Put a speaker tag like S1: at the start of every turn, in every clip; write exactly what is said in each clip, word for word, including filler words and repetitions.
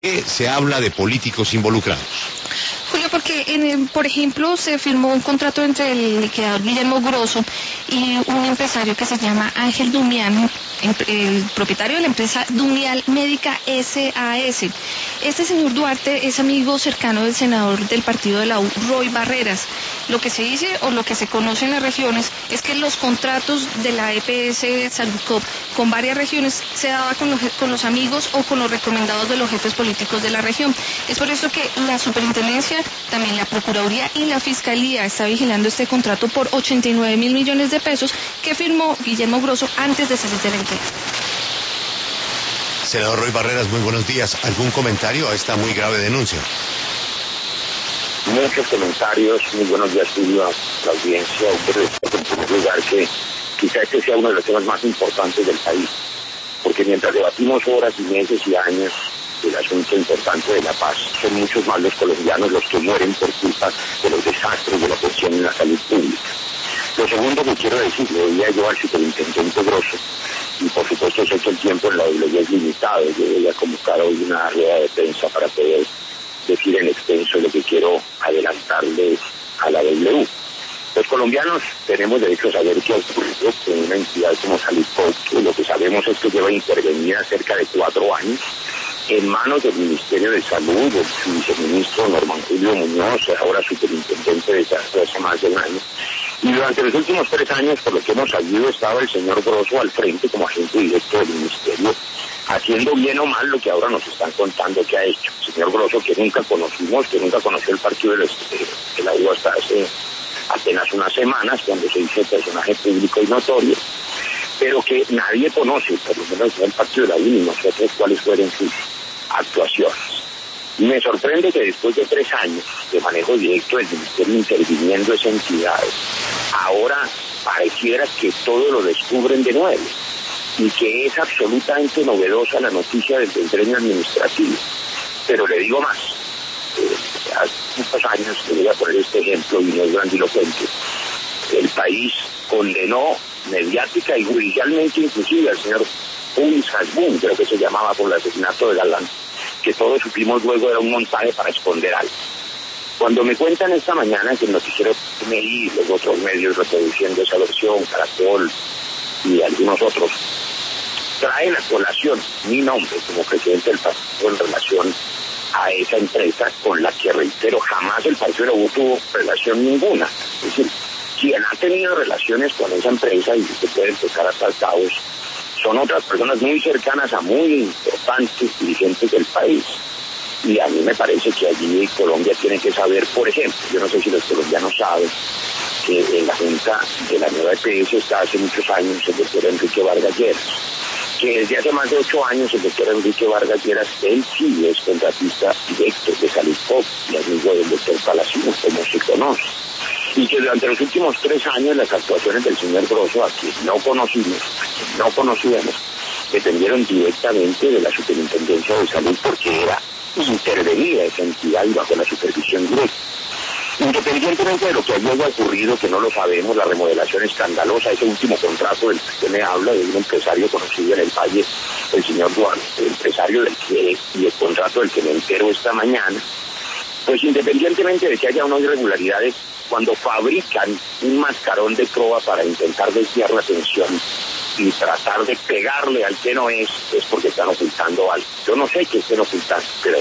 S1: Se habla de políticos involucrados.
S2: Julio, porque, en, por ejemplo, se firmó un contrato entre el liquidador Guillermo Grosso y un empresario que se llama Ángel Dumián, el propietario de la empresa Dumial Médica S A S. Este señor Duarte es amigo cercano del senador del partido de la U, Roy Barreras. Lo que se dice o lo que se conoce en las regiones es que los contratos de la E P S Saludcop con varias regiones se daba con los, con los amigos o con los recomendados de los jefes políticos de la región. Es por eso que la superintendencia, también la Procuraduría y la Fiscalía está vigilando este contrato por ochenta y nueve mil millones de pesos que firmó Guillermo Grosso antes de salir de la empresa.
S1: Senador Roy Barreras, muy buenos días. ¿Algún comentario a esta muy grave denuncia?
S3: Muchos comentarios. Muy buenos días, Julio, a la audiencia. En primer lugar, que quizá este sea uno de los temas más importantes del país, porque mientras debatimos horas y meses y años el asunto importante de la paz, son muchos más los colombianos los que mueren por culpa de los desastres de la atención en la salud pública. Lo segundo que quiero decir, le voy a yo al superintendente Grosso, y por supuesto sé que el tiempo en la W es limitado. Yo voy a convocar hoy una rueda de prensa para poder decir en extenso lo que quiero adelantarles a la W. Los colombianos tenemos derecho a saber qué ha ocurrido con una entidad como Saludcop. Lo que sabemos es que lleva intervenida cerca de cuatro años en manos del Ministerio de Salud, del viceministro Norman Julio Muñoz, ahora superintendente desde hace más de un año. Y durante los últimos tres años, por lo que hemos sabido, estaba el señor Grosso al frente como agente directo del ministerio, haciendo bien o mal lo que ahora nos están contando que ha hecho. El señor Grosso, que nunca conocimos, que nunca conoció el partido de la U hasta hace apenas unas semanas, cuando se hizo personaje público y notorio, pero que nadie conoce, por lo menos el partido de la U ni nosotros, cuáles fueron sus actuaciones. Y me sorprende que después de tres años de manejo directo del ministerio interviniendo esa entidad, ahora pareciera que todo lo descubren de nuevo y que es absolutamente novedosa la noticia del desempeño administrativo. Pero le digo más, eh, hace muchos años, le voy a poner este ejemplo y no es grandilocuente, el país condenó mediática y judicialmente inclusive al señor Ulis Hasbun, creo que se llamaba, por el asesinato de Galán, que todos supimos luego era un montaje para esconder algo. Cuando me cuentan esta mañana que el noticiero M I, los otros medios reproduciendo esa versión, Caracol y algunos otros, traen a colación mi nombre como presidente del partido en relación a esa empresa con la que, reitero, jamás el partido de la U tuvo relación ninguna. Es decir, quien ha tenido relaciones con esa empresa, y se puede empezar hasta el caos, son otras personas muy cercanas a muy importantes dirigentes del país. Y a mí me parece que allí Colombia tiene que saber, por ejemplo, yo no sé si los colombianos saben, que en la Junta de la nueva E P S está hace muchos años el doctor Enrique Vargas Lleras, que desde hace más de ocho años el doctor Enrique Vargas Lleras, él sí es contratista directo de Saludcop y amigo del doctor Palacino, como se conoce. Y que durante los últimos tres años las actuaciones del señor Grosso, a quien no conocimos, a quien no conocíamos, dependieron directamente de la Superintendencia de Salud, porque era intervenida esa entidad y bajo la supervisión directa. Independientemente de lo que haya ocurrido, que no lo sabemos, la remodelación escandalosa, ese último contrato del que usted me habla, de un empresario conocido en el valle, el señor Duarte, el empresario del que, y el contrato del que me entero esta mañana, pues independientemente de que haya unas irregularidades, cuando fabrican un mascarón de proa para intentar desviar la atención y tratar de pegarle al que no es, es porque están ocultando algo. Yo no sé qué estén ocultando, pero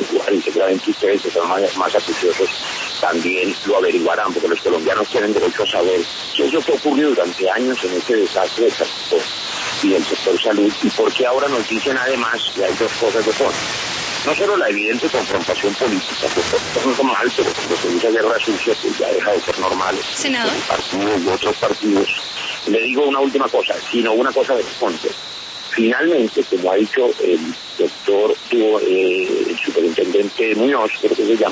S3: y seguramente ustedes, que son más, más acuciosos, también lo averiguarán, porque los colombianos tienen derecho a saber qué es lo que ocurrió durante años en este desastre del sector y del sector salud, y por qué ahora nos dicen además que hay dos cosas de fondo. No solo la evidente confrontación política, que es normal, pero cuando se dice guerra sucia, pues ya deja de ser normal.
S2: Senador.
S3: Partidos y otros partidos. Le digo una última cosa, sino una cosa de fondo. Finalmente, como ha dicho el doctor, eh, el superintendente Muñoz, creo que se llama,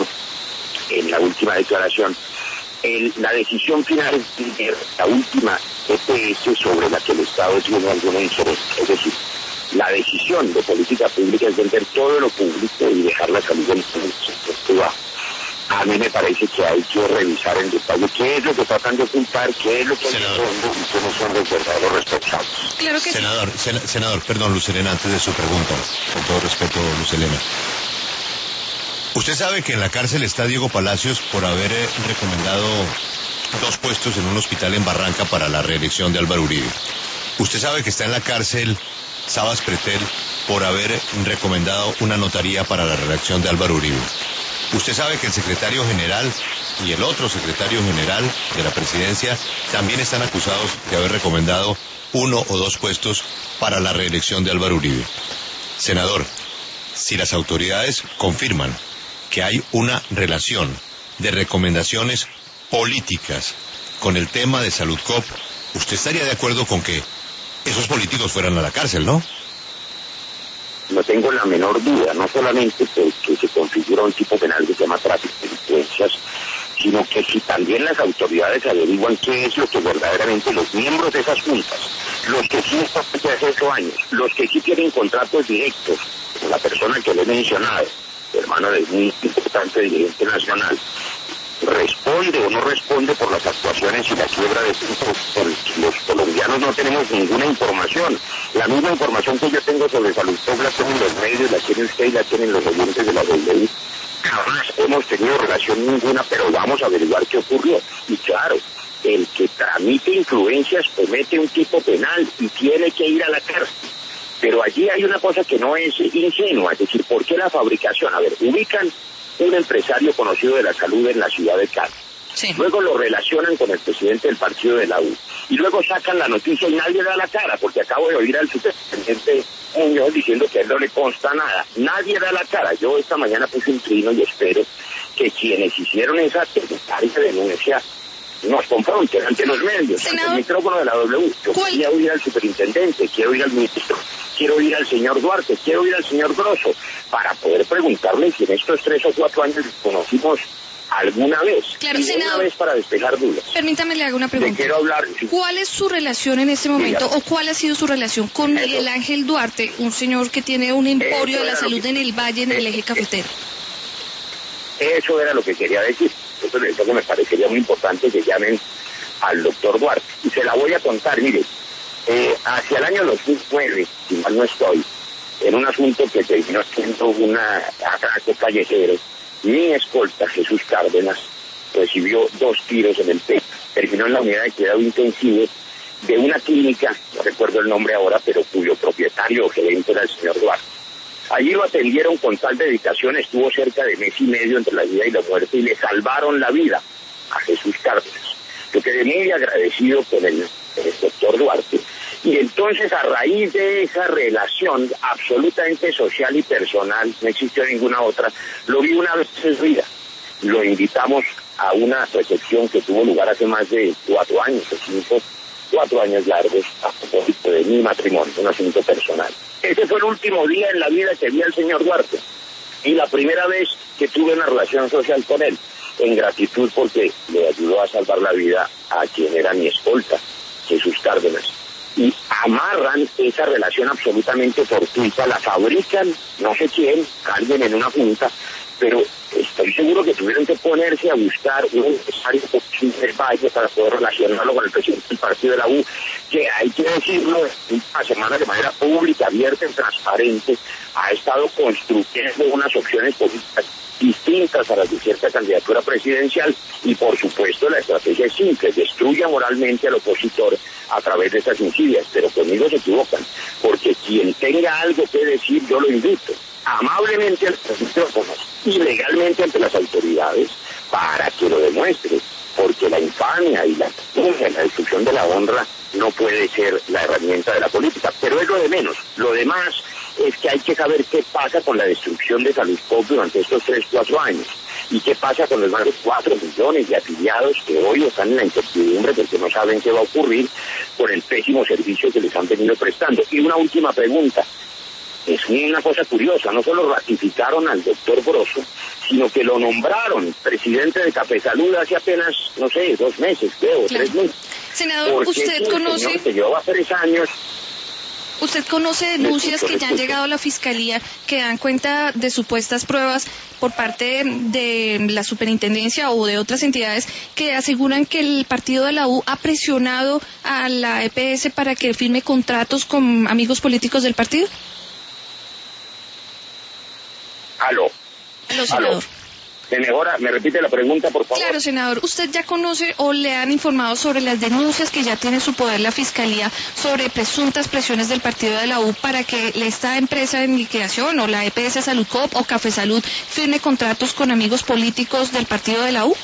S3: en la última declaración, el, la decisión final es la última E P S sobre la que el Estado tiene alguna injerencia. Es decir, la decisión de política pública es vender todo lo público y dejar la salud en el sector privado. A mí me parece que hay que revisar en detalle qué es lo que tratan de ocultar, qué es lo que
S1: senador,
S3: hay de fondo y quiénes son los verdaderos responsables.
S2: Claro que
S1: senador, sí. sen, senador, perdón, Luz Helena, antes de su pregunta, con todo respeto, Luz Helena. Usted sabe que en la cárcel está Diego Palacios por haber eh, recomendado dos puestos en un hospital en Barranca para la reelección de Álvaro Uribe. Usted sabe que está en la cárcel Sabas Pretel por haber recomendado una notaría para la reelección de Álvaro Uribe. Usted sabe que el secretario general y el otro secretario general de la presidencia también están acusados de haber recomendado uno o dos puestos para la reelección de Álvaro Uribe. Senador, si las autoridades confirman que hay una relación de recomendaciones políticas con el tema de Saludcop, ¿usted estaría de acuerdo con que esos políticos fueran a la cárcel, no?
S3: No tengo la menor duda, no solamente que se configura un tipo penal que se llama tráfico de influencias, sino que si también las autoridades averiguan qué es lo que verdaderamente los miembros de esas juntas, los que sí están desde hace ocho años, los que sí tienen contratos directos, con la persona que le he mencionado, hermano de muy importante dirigente nacional, responde o no responde por las actuaciones y la quiebra de centros. Los colombianos no tenemos ninguna información. La misma información que yo tengo sobre Saludcop la tengo en los medios, la tiene usted y la tienen los oyentes de la W. Jamás hemos tenido relación ninguna, pero vamos a averiguar qué ocurrió. Y claro, el que tramite influencias comete un tipo penal y tiene que ir a la cárcel. Pero allí hay una cosa que no es ingenua, es decir, ¿por qué la fabricación? A ver, ubican un empresario conocido de la salud en la ciudad de Cali. Sí. Luego lo relacionan con el presidente del partido de la U. Y luego sacan la noticia y nadie da la cara, porque acabo de oír al superintendente Muñoz diciendo que a él no le consta nada. Nadie da la cara. Yo esta mañana puse un trino y espero que quienes hicieron esa esa denuncia nos confronten ante los medios, Senador, ante el micrófono de la W. Yo ¿Cuál? Quiero oír al superintendente, quiero oír al ministro, quiero oír al señor Duarte, quiero oír al señor Grosso, para poder preguntarle si en estos tres o cuatro años conocimos alguna vez,
S2: claro,
S3: y
S2: senador,
S3: una vez para despejar dudas.
S2: Permítame le hago una pregunta.
S3: Le quiero hablar. Sí.
S2: ¿Cuál es su relación en este momento,
S3: Dígame.
S2: o cuál ha sido su relación con
S3: Eso.
S2: Miguel Ángel Duarte, un señor que tiene un emporio
S3: Eso
S2: de la salud
S3: que...
S2: en el Valle, en el eje cafetero?
S3: Eso era lo que quería decir. Entonces, eso me parecería muy importante que llamen al doctor Duarte. Y se la voy a contar, mire, eh, hacia el año dos mil nueve, si mal no estoy, en un asunto que terminó siendo una atraco callejero, mi escolta, Jesús Cárdenas, recibió dos tiros en el pecho. Terminó en la unidad de cuidado intensivo de una clínica, no recuerdo el nombre ahora, pero cuyo propietario o gerente era el señor Duarte. Allí lo atendieron con tal dedicación, estuvo cerca de mes y medio entre la vida y la muerte y le salvaron la vida a Jesús Cárdenas. Yo quedé muy agradecido con el, el doctor Duarte. Y entonces, a raíz de esa relación absolutamente social y personal, no existió ninguna otra, lo vi una vez en su vida. Lo invitamos a una recepción que tuvo lugar hace más de cuatro años o cinco, cuatro años largos, a propósito de mi matrimonio, un asunto personal. Ese fue el último día en la vida que vi al señor Duarte y la primera vez que tuve una relación social con él, en gratitud porque le ayudó a salvar la vida a quien era mi escolta, Jesús Cárdenas. Y amarran esa relación absolutamente fortuita, la fabrican, no sé quién, alguien en una junta, pero estoy seguro que tuvieron que ponerse a buscar un empresario del Valle para poder relacionarlo con el presidente del partido de la U, que hay que decirlo, una semana de manera pública, abierta y transparente, ha estado construyendo unas opciones políticas distintas a las de cierta candidatura presidencial y por supuesto la estrategia es simple, destruya moralmente al opositor a través de estas insidias, pero conmigo se equivocan, porque quien tenga algo que decir yo lo invito amablemente a los micrófonos y legalmente ante las autoridades para que lo demuestre, porque la infamia y la, la destrucción de la honra no puede ser la herramienta de la política, pero es lo de menos. Lo demás es que hay que saber qué pasa con la destrucción de Saludcop durante estos tres, cuatro años y qué pasa con los más de cuatro millones de afiliados que hoy están en la incertidumbre porque no saben qué va a ocurrir con el pésimo servicio que les han venido prestando. Y una última pregunta. Es una cosa curiosa, no solo ratificaron al doctor Grosso, sino que lo nombraron presidente de Cafesalud hace apenas, no sé, dos meses, creo, claro. tres meses.
S2: Senador, ¿usted conoce?
S3: Que llevaba tres años.
S2: ¿Usted conoce denuncias que ya han llegado a la Fiscalía que dan cuenta de supuestas pruebas por parte de la Superintendencia o de otras entidades que aseguran que el partido de la U ha presionado a la E P S para que firme contratos con amigos políticos del partido?
S3: Aló.
S2: Aló, senador.
S3: ¿Me mejora? ¿Me repite la pregunta, por favor?
S2: Claro, senador. ¿Usted ya conoce o le han informado sobre las denuncias que ya tiene en su poder la Fiscalía sobre presuntas presiones del partido de la U para que esta empresa en liquidación o la E P S Salud Coop o Café Salud firme contratos con amigos políticos del partido de la U?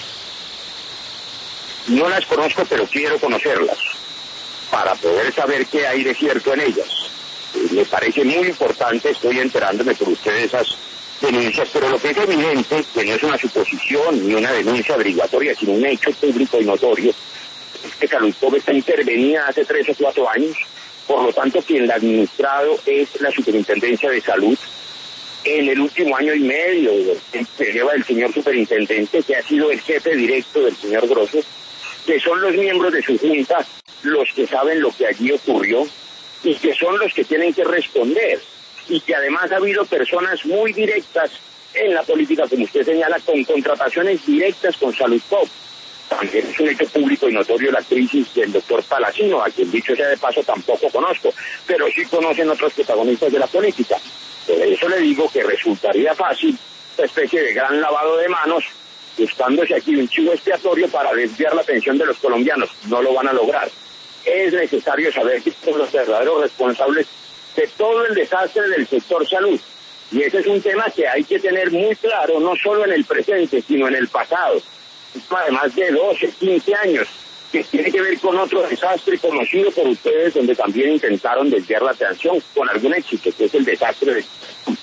S3: No las conozco, pero quiero conocerlas para poder saber qué hay de cierto en ellas. Eh, me parece muy importante, estoy enterándome por ustedes esas denuncias, pero lo que es evidente, que no es una suposición ni una denuncia averiguatoria, sino un hecho público y notorio, es que Salud Coop está intervenida hace tres o cuatro años, por lo tanto quien la ha administrado es la Superintendencia de Salud. En el último año y medio se lleva el señor superintendente, que ha sido el jefe directo del señor Grosso, que son los miembros de su junta los que saben lo que allí ocurrió y que son los que tienen que responder, y que además ha habido personas muy directas en la política, como usted señala, con contrataciones directas con Salud Coop. También es un hecho público y notorio la crisis del doctor Palacino, a quien dicho sea de paso tampoco conozco, pero sí conocen otros protagonistas de la política. Por eso le digo que resultaría fácil esta especie de gran lavado de manos, buscándose aquí un chivo expiatorio para desviar la atención de los colombianos. No lo van a lograr. Es necesario saber quiénes son los verdaderos responsables de todo el desastre del sector salud. Y ese es un tema que hay que tener muy claro, no solo en el presente, sino en el pasado. Además de doce, quince años, que tiene que ver con otro desastre conocido por ustedes, donde también intentaron desviar la atención con algún éxito, que es el desastre de...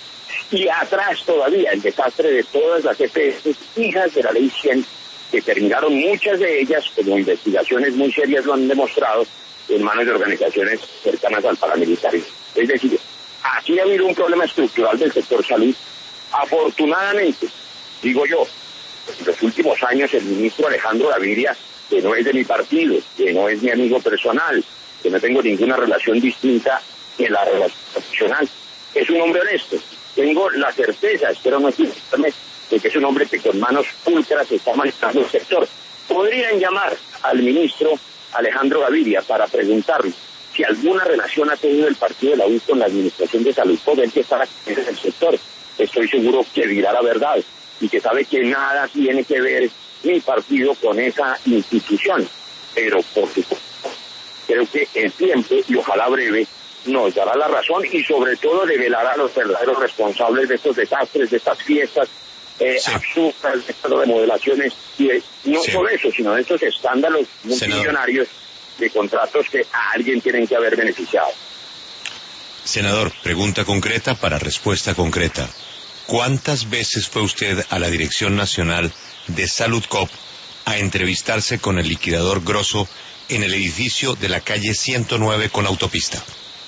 S3: Y atrás todavía, el desastre de todas las E P S hijas de la Ley cien, que terminaron muchas de ellas, como investigaciones muy serias lo han demostrado, en manos de organizaciones cercanas al paramilitarismo. Es decir, aquí ha habido un problema estructural del sector salud. Afortunadamente, digo yo, en los últimos años el ministro Alejandro Gaviria, que no es de mi partido, que no es mi amigo personal, que no tengo ninguna relación distinta que la relación profesional, es un hombre honesto. Tengo la certeza, espero no equivocarme, de que es un hombre que con manos pulcras está manejando el sector. Podrían llamar al ministro Alejandro Gaviria para preguntarle si alguna relación ha tenido el partido de la U con la administración de Salud Coop, él que está en el sector. Estoy seguro que dirá la verdad y que sabe que nada tiene que ver mi partido con esa institución. Pero, por supuesto, creo que el tiempo, y ojalá breve, nos dará la razón y sobre todo revelará a los verdaderos responsables de estos desastres, de estas fiestas eh, sí. absurdas, de estas remodelaciones, y de, no sí. solo eso, sino de estos escándalos multimillonarios de contratos que a alguien tienen que haber beneficiado.
S1: Senador, pregunta concreta para respuesta concreta. ¿Cuántas veces fue usted a la Dirección Nacional de Salud Coop a entrevistarse con el liquidador Grosso en el edificio de la calle ciento nueve con autopista?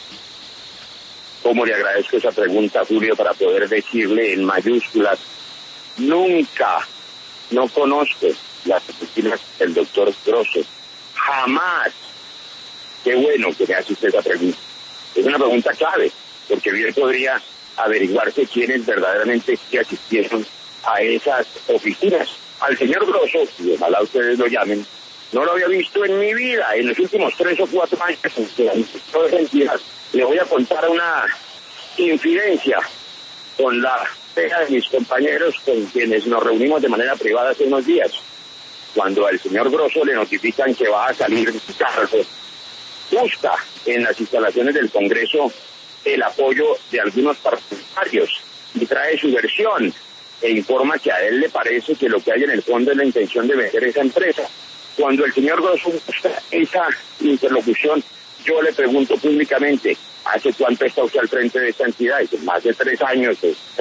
S3: Cómo le agradezco esa pregunta, Julio, para poder decirle en mayúsculas, nunca, no conozco las oficinas del doctor Grosso, jamás. Qué bueno que me hace usted esa pregunta. Es una pregunta clave, porque bien podría averiguarse quiénes verdaderamente asistieron a esas oficinas. Al señor Grosso, y ojalá ustedes lo llamen, no lo había visto en mi vida, en los últimos tres o cuatro años en que administró esa entidad. Le voy a contar una infidencia con la pega de mis compañeros con quienes nos reunimos de manera privada hace unos días. Cuando al señor Grosso le notifican que va a salir de cargo, busca en las instalaciones del Congreso el apoyo de algunos parlamentarios y trae su versión e informa que a él le parece que lo que hay en el fondo es la intención de vender esa empresa. Cuando el señor Grosso busca esa interlocución, yo le pregunto públicamente, ¿hace cuánto está usted al frente de esta entidad? Dice, más de tres años.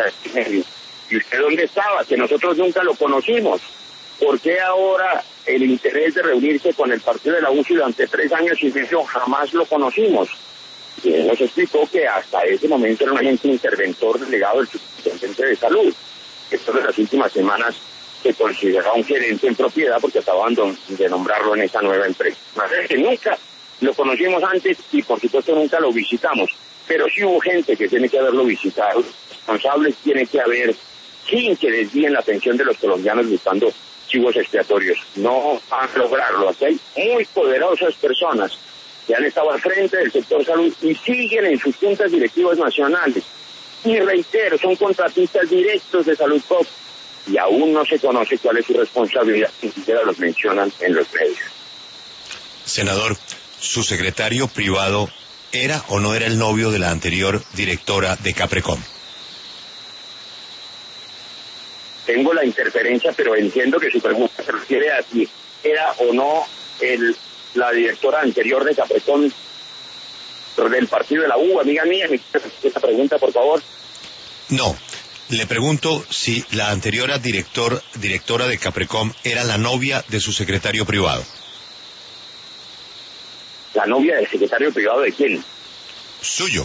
S3: ¿Y usted dónde estaba? Que nosotros nunca lo conocimos. ¿Por qué ahora el interés de reunirse con el partido de la U C durante tres años y medio jamás lo conocimos? Y él nos explicó que hasta ese momento era un agente interventor delegado del superintendente de salud. Esto de las últimas semanas se consideraba un gerente en propiedad porque acababan de nombrarlo en esa nueva empresa. Así que nunca lo conocimos antes y por supuesto nunca lo visitamos, pero sí hubo gente que tiene que haberlo visitado, responsables tiene que haber, sin que desvíen la atención de los colombianos buscando chivos expiatorios. No van a lograrlo. Aquí hay muy poderosas personas que han estado al frente del sector salud y siguen en sus juntas directivas nacionales Y reitero, son contratistas directos de Salud Pop y aún no se conoce cuál es su responsabilidad, ni siquiera los mencionan en los medios.
S1: Senador, ¿su secretario privado era o no era el novio de la anterior directora de Caprecom?
S3: Tengo la interferencia, pero entiendo que su pregunta se refiere a si era o no el, la directora anterior de Caprecom del partido de la U. Amiga mía, ¿me quiere esta pregunta, por favor?
S1: No, le pregunto si la anterior director, directora de Caprecom era la novia de su secretario privado.
S3: ¿La novia del secretario privado de quién?
S1: Suyo.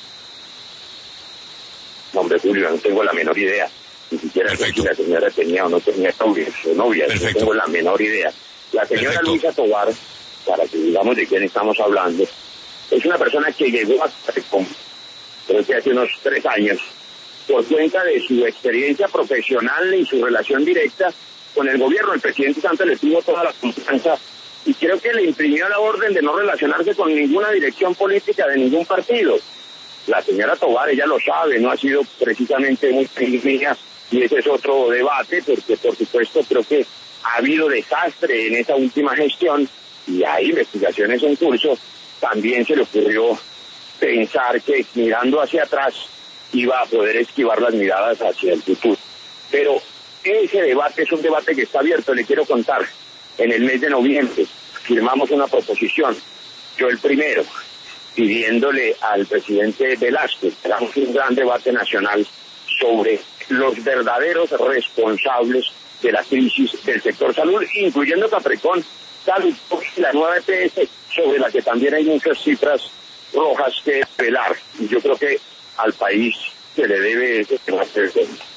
S3: No, hombre, Julio, no tengo la menor idea. Ni siquiera sé si la señora tenía o no tenía novia, su novia. No tengo la menor idea. La señora Perfecto. Luisa Tovar, para que digamos de quién estamos hablando, es una persona que llegó a Caprecom, creo que hace unos tres años, por cuenta de su experiencia profesional y su relación directa con el gobierno. El presidente Santos le tuvo toda la confianza y creo que le imprimió la orden de no relacionarse con ninguna dirección política de ningún partido. La señora Tovar, ella lo sabe, no ha sido precisamente muy mía, y ese es otro debate, porque por supuesto creo que ha habido desastre en esa última gestión y hay investigaciones en curso. También se le ocurrió pensar que mirando hacia atrás iba a poder esquivar las miradas hacia el futuro. Pero ese debate es un debate que está abierto. Le quiero contar, en el mes de noviembre firmamos una proposición, yo el primero, pidiéndole al presidente Velázquez, hagamos un gran debate nacional sobre los verdaderos responsables de la crisis del sector salud, incluyendo Caprecom, Salud y la nueva E P S, sobre la que también hay muchas cifras rojas que velar. Y yo creo que al país se le debe hacer.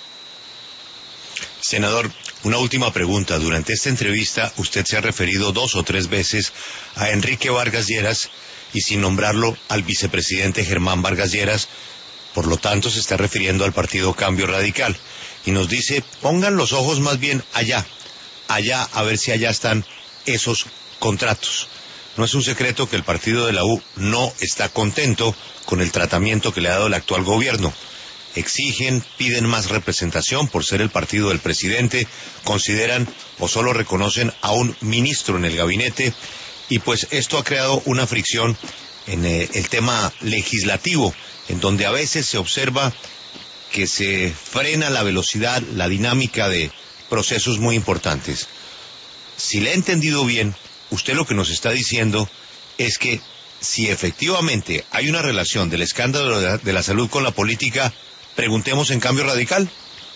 S1: Senador, una última pregunta. Durante esta entrevista usted se ha referido dos o tres veces a Enrique Vargas Lleras y sin nombrarlo al vicepresidente Germán Vargas Lleras, por lo tanto se está refiriendo al partido Cambio Radical. Y nos dice, pongan los ojos más bien allá, allá a ver si allá están esos contratos. No es un secreto que el partido de la U no está contento con el tratamiento que le ha dado el actual gobierno. Exigen, piden más representación por ser el partido del presidente, consideran o solo reconocen a un ministro en el gabinete, y pues esto ha creado una fricción en eh, el tema legislativo, en donde a veces se observa que se frena la velocidad, la dinámica de procesos muy importantes. Si le he entendido bien, usted lo que nos está diciendo es que si efectivamente hay una relación del escándalo de la, de la salud con la política, preguntemos en Cambio Radical.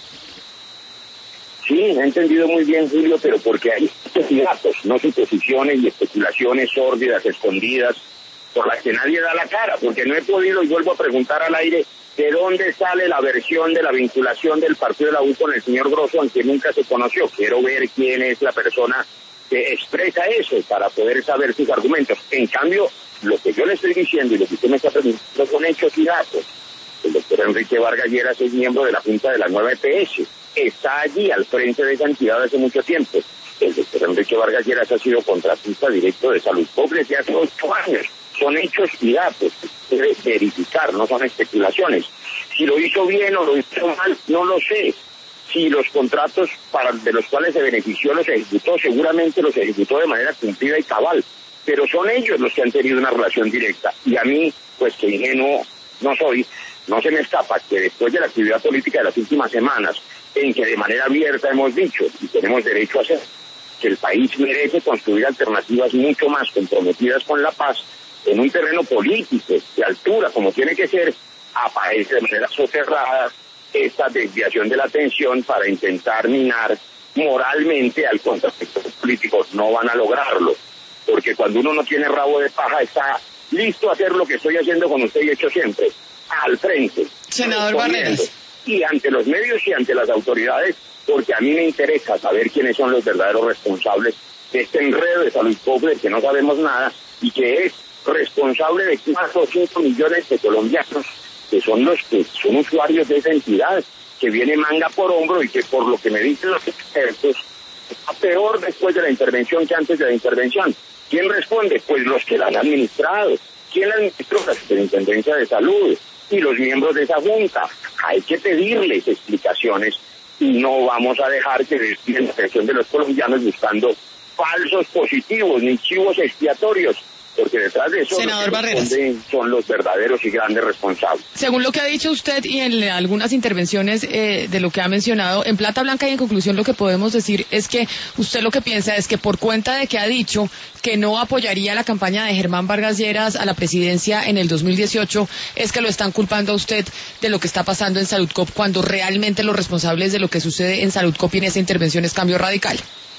S3: Sí, he entendido muy bien, Julio, pero porque hay datos, no suposiciones y especulaciones sórdidas, escondidas, por las que nadie da la cara, porque no he podido, y vuelvo a preguntar al aire, ¿de dónde sale la versión de la vinculación del partido de la U con el señor Grosso, aunque nunca se conoció? Quiero ver quién es la persona que expresa eso para poder saber sus argumentos. En cambio, lo que yo le estoy diciendo y lo que usted me está preguntando son hechos y datos. El doctor Enrique Vargas Lleras es miembro de la Junta de la nueva E P S. Está allí al frente de esa entidad hace mucho tiempo. El doctor Enrique Vargas Lleras ha sido contratista directo de Salud Pública desde hace ocho años. Son hechos y datos. Se debe verificar, no son especulaciones. Si lo hizo bien o lo hizo mal, no lo sé. Si los contratos para de los cuales se benefició los ejecutó, seguramente los ejecutó de manera cumplida y cabal. Pero son ellos los que han tenido una relación directa. Y a mí, pues que ingenuo no soy, no se me escapa que después de la actividad política de las últimas semanas, en que de manera abierta hemos dicho, y tenemos derecho a hacer, que el país merece construir alternativas mucho más comprometidas con la paz, en un terreno político, de altura, como tiene que ser, aparece de manera soterrada esta desviación de la atención para intentar minar moralmente al contrasector político. No van a lograrlo, porque cuando uno no tiene rabo de paja está listo a hacer lo que estoy haciendo con usted y he hecho siempre, al frente.
S2: Senador Barreras.
S3: Y ante los medios y ante las autoridades, porque a mí me interesa saber quiénes son los verdaderos responsables de este enredo de Salud Pública del que no sabemos nada y que es responsable de cuatro o cinco millones de colombianos que son los que son usuarios de esa entidad, que viene manga por hombro y que por lo que me dicen los expertos está peor después de la intervención que antes de la intervención. ¿Quién responde? Pues los que la han administrado. ¿Quién la administró? La Superintendencia de Salud y los miembros de esa junta. hay que pedirles explicaciones y no vamos a dejar que desvíen la atención de los colombianos buscando falsos positivos ni chivos expiatorios, porque detrás de eso
S4: Senador Barreras,
S3: son los verdaderos y grandes responsables.
S4: Según lo que ha dicho usted y en algunas intervenciones eh, de lo que ha mencionado, en Plata Blanca y en conclusión lo que podemos decir es que usted lo que piensa es que por cuenta de que ha dicho que no apoyaría la campaña de Germán Vargas Lleras a la presidencia en el dos mil dieciocho, es que lo están culpando a usted de lo que está pasando en Saludcop, cuando realmente los responsables de lo que sucede en Saludcop y en esa intervención es Cambio Radical.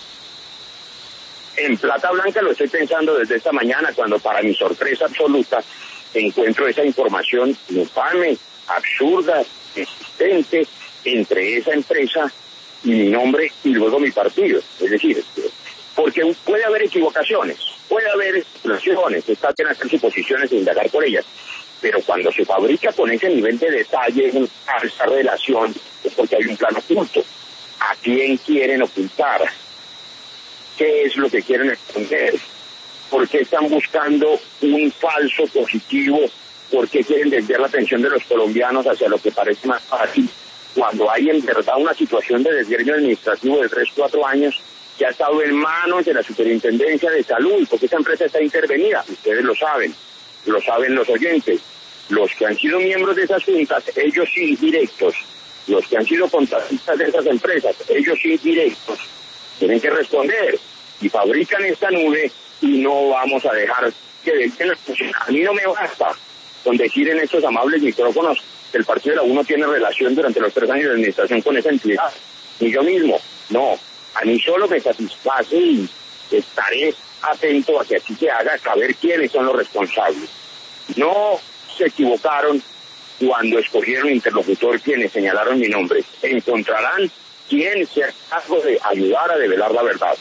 S3: En Plata Blanca lo estoy pensando desde esta mañana, cuando para mi sorpresa absoluta encuentro esa información infame, absurda, existente entre esa empresa y mi nombre y luego mi partido. Es decir, porque puede haber equivocaciones, puede haber explosiones, está bien hacer suposiciones e indagar por ellas, pero cuando se fabrica con ese nivel de detalle, esa relación, es porque hay un plan oculto. ¿A quién quieren ocultar? ¿Qué es lo que quieren esconder? ¿Por qué están buscando un falso positivo? ¿Por qué quieren desviar la atención de los colombianos hacia lo que parece más fácil? Cuando hay en verdad una situación de desgreño administrativo de tres, cuatro años que ha estado en manos de la Superintendencia de Salud, porque esa empresa está intervenida. Ustedes lo saben, lo saben los oyentes. Los que han sido miembros de esas juntas, ellos sí directos. Los que han sido contratistas de esas empresas, ellos sí directos. Tienen que responder y fabrican esta nube y no vamos a dejar que dejen la función. A mí no me basta con decir en estos amables micrófonos que el Partido de la U no tiene relación durante los tres años de administración con esa entidad, ni yo mismo. No, a mí solo me satisface y estaré atento a que así se haga, saber quiénes son los responsables. No se equivocaron cuando escogieron interlocutor quienes señalaron mi nombre. Encontrarán quién se ha cargo de ayudar a develar la verdad.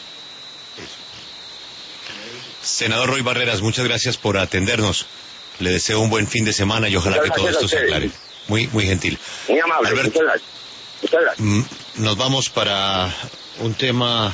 S1: Senador Roy Barreras, muchas gracias por atendernos. Le deseo un buen fin de semana y ojalá que todo esto se aclare. Muy, muy gentil.
S3: Muy amable.
S1: Alberto,
S3: muchas gracias. Muchas gracias.
S1: Nos vamos para un tema